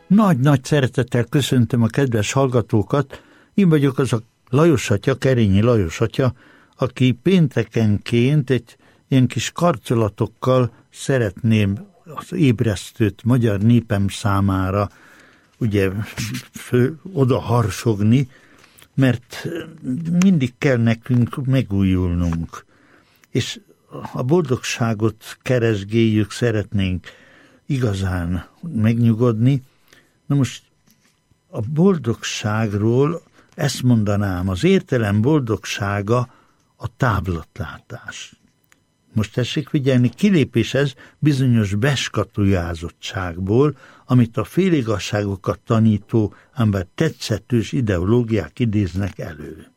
Nagy-nagy szeretettel köszöntöm a kedves hallgatókat. Én vagyok az a Lajos atya, Kerényi Lajos atya, aki péntekenként egy ilyen kis karcolatokkal szeretném az ébresztőt magyar népem számára ugye oda harsogni, mert mindig kell nekünk megújulnunk. És a boldogságot keresgéljük, szeretnénk igazán megnyugodni. Na most a boldogságról ezt mondanám, az értelem boldogsága a távlatlátás. Most tessék figyelni, kilépés ez bizonyos beskatujázottságból, amit a féligasságokat tanító, ám tetszetős ideológiák idéznek elő.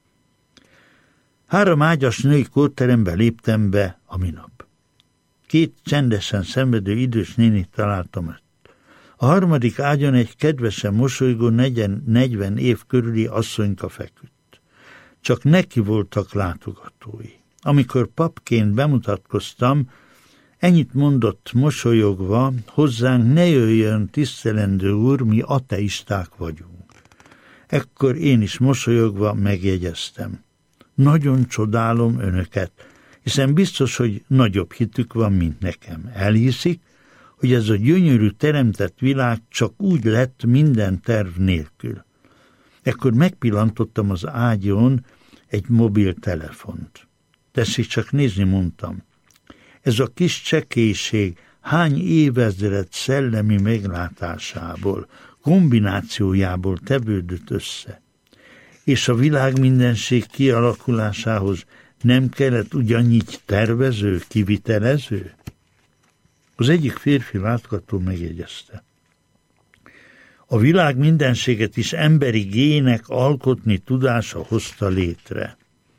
3 ágyas női kórterembe léptem be a minap. 2 csendesen szenvedő idős nénit találtam ott. A 3. ágyon egy kedvesen mosolygó 40 év körüli asszonyka feküdt. Csak neki voltak látogatói. Amikor papként bemutatkoztam, ennyit mondott mosolyogva, hozzánk ne jöjjön, tisztelendő úr, mi ateisták vagyunk. Ekkor én is mosolyogva megjegyeztem. Nagyon csodálom önöket, hiszen biztos, hogy nagyobb hitük van, mint nekem. Elhiszik, hogy ez a gyönyörű teremtett világ csak úgy lett minden terv nélkül. Ekkor megpillantottam az ágyon egy mobiltelefont. Tessék csak nézni, mondtam. Ez a kis csekélység hány évezred szellemi meglátásából, kombinációjából tevődött össze. És a világ mindenség kialakulásához nem kellett ugyannyit tervező, kivitelező? Az egyik férfi látogató megjegyezte. A világ mindenséget is emberi gének alkotni tudása hozta létre.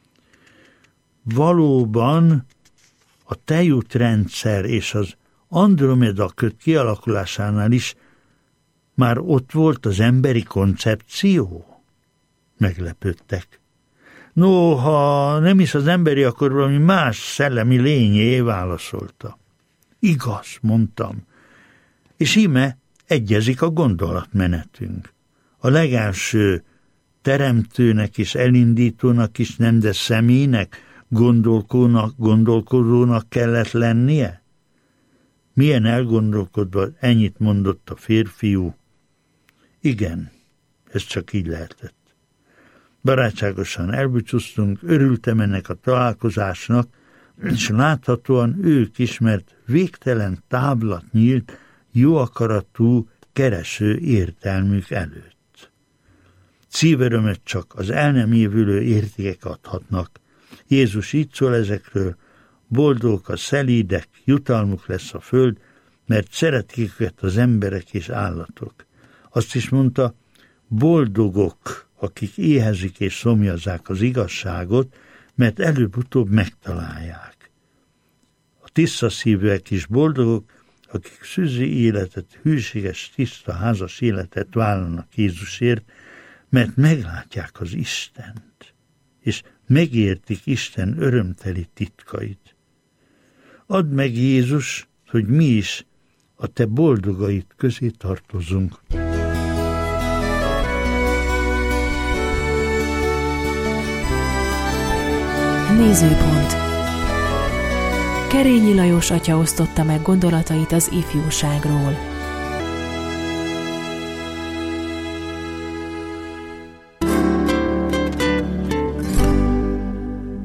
Valóban a tejútrendszer és az Andromeda köd kialakulásánál is már ott volt az emberi koncepció? Meglepődtek. No, ha nem is az emberi, akkor valami más szellemi lényé, válaszolta. Igaz, mondtam. És íme egyezik a gondolatmenetünk. A legelső teremtőnek és elindítónak is nem, de személynek, gondolkodónak kellett lennie? Milyen elgondolkodva, ennyit mondott a férfiú. Igen, ez csak így lehetett. Barátságosan elbúcsúztunk, örültem ennek a találkozásnak, és láthatóan ők is, mert végtelen táblat nyílt jó akaratú kereső értelmük előtt. Szíverömöt csak az el nem évülő értékek adhatnak. Jézus így szól ezekről, boldogok a szelídek, jutalmuk lesz a föld, mert szeretik őket az emberek és állatok. Azt is mondta, boldogok, akik éhezik és szomjazzák az igazságot, mert előbb-utóbb megtalálják. A tiszta szívűek is boldogok, akik szűzi életet, hűséges, tiszta, házas életet vállalnak Jézusért, mert meglátják az Istent, és megértik Isten örömteli titkait. Add meg, Jézus, hogy mi is a te boldogaid közé tartozunk. Nézőpont. Kerényi Lajos atya osztotta meg gondolatait az ifjúságról.